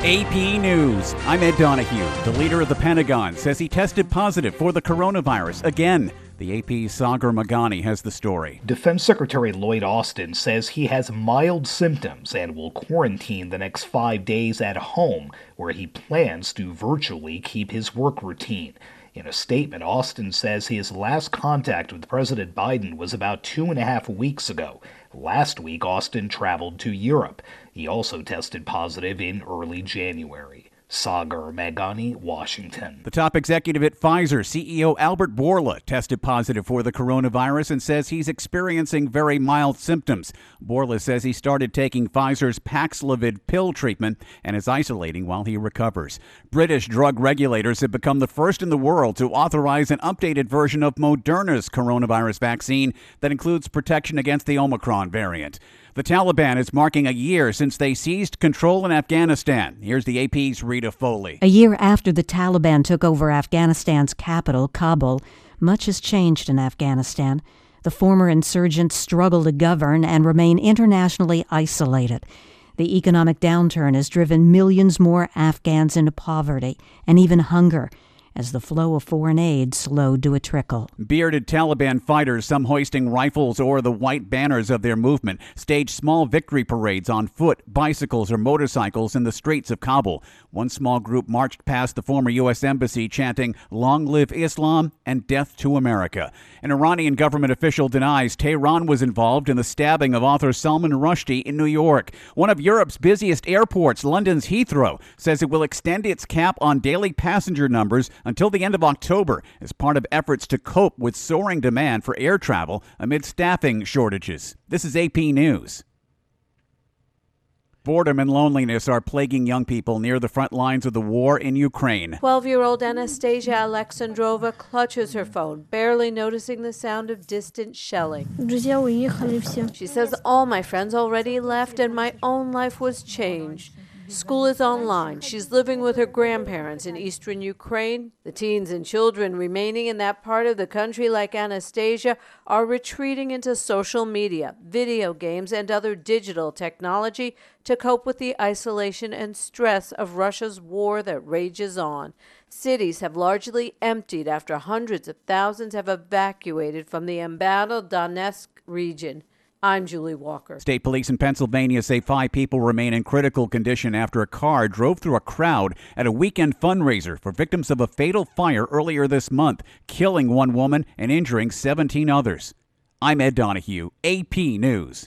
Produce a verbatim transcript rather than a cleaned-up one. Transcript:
A P News. I'm Ed Donahue. The leader of the Pentagon says he tested positive for the coronavirus again. The A P's Sagar Meghani has the story. Defense Secretary Lloyd Austin says he has mild symptoms and will quarantine the next five days at home, where he plans to virtually keep his work routine. In a statement, Austin says his last contact with President Biden was about two and a half weeks ago. Last week, Austin traveled to Europe. He also tested positive in early January. Sagar Meghani, Washington. The top executive at Pfizer, C E O Albert Bourla, tested positive for the coronavirus and says he's experiencing very mild symptoms. Bourla says he started taking Pfizer's Paxlovid pill treatment and is isolating while he recovers. British drug regulators have become the first in the world to authorize an updated version of Moderna's coronavirus vaccine that includes protection against the Omicron variant. The Taliban is marking a year since they seized control in Afghanistan. Here's the A P's Rita Foley. A year after the Taliban took over Afghanistan's capital, Kabul, much has changed in Afghanistan. The former insurgents struggle to govern and remain internationally isolated. The economic downturn has driven millions more Afghans into poverty and even hunger, as the flow of foreign aid slowed to a trickle. Bearded Taliban fighters, some hoisting rifles or the white banners of their movement, staged small victory parades on foot, bicycles, or motorcycles in the streets of Kabul. One small group marched past the former U S embassy chanting, "Long live Islam and death to America." An Iranian government official denies Tehran was involved in the stabbing of author Salman Rushdie in New York. One of Europe's busiest airports, London's Heathrow, says it will extend its cap on daily passenger numbers until the end of October as part of efforts to cope with soaring demand for air travel amid staffing shortages. This is A P News. Boredom and loneliness are plaguing young people near the front lines of the war in Ukraine. twelve-year-old Anastasia Alexandrova clutches her phone, barely noticing the sound of distant shelling. She says, "All my friends already left and my own life was changed." School is online. She's living with her grandparents in eastern Ukraine. The teens and children remaining in that part of the country, like Anastasia, are retreating into social media, video games, and other digital technology to cope with the isolation and stress of Russia's war that rages on. Cities have largely emptied after hundreds of thousands have evacuated from the embattled Donetsk region. I'm Julie Walker. State police in Pennsylvania say five people remain in critical condition after a car drove through a crowd at a weekend fundraiser for victims of a fatal fire earlier this month, killing one woman and injuring seventeen others. I'm Ed Donahue, A P News.